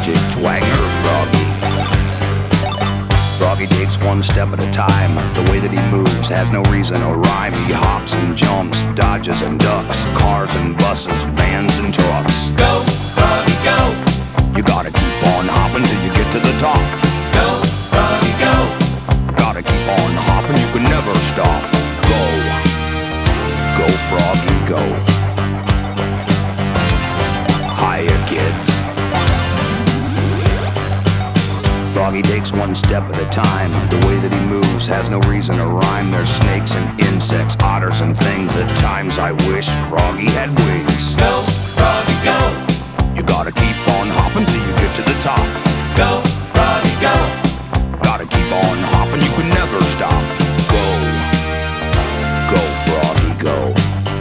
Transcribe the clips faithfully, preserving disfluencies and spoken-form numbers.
jig twanger, Froggy. Froggy takes one step at a time. The way that he moves has no reason or rhyme. He hops and jumps, dodges and ducks, cars and buses, vans and trucks. Go, Froggy, go. You gotta keep on hopping till you get to the top. Go, Froggy, go. Gotta keep on hopping, you can never stop. Go, go Froggy, go. Hiya kids. Froggy takes one step at a time. The way that he moves has no reason or rhyme. There's snakes and insects, otters and things. At times I wish Froggy had wings. Go, Froggy, go. You gotta keep on hopping till you get to the top. Go, Froggy, go. Gotta keep on hopping, you can never stop. Go, go Froggy, go.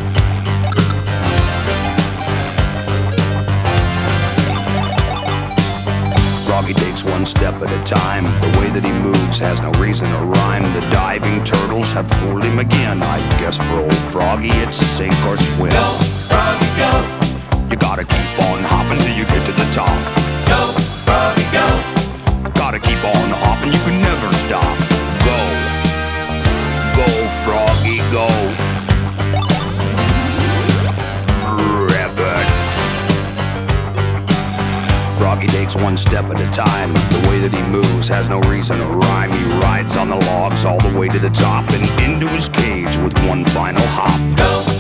Froggy takes one step at a time. The way that he moves has no reason or rhyme. The diving turtles have fooled him again. I guess for old Froggy it's sink or swim. Go, Froggy, go. You gotta keep on hopping till you get to the top. Go, Froggy, go. Gotta keep on hopping, you can never stop. Go, go Froggy, go. Rabbit. Froggy takes one step at a time. The way that he moves has no reason or rhyme. He rides on the logs all the way to the top and into his cage with one final hop. Go,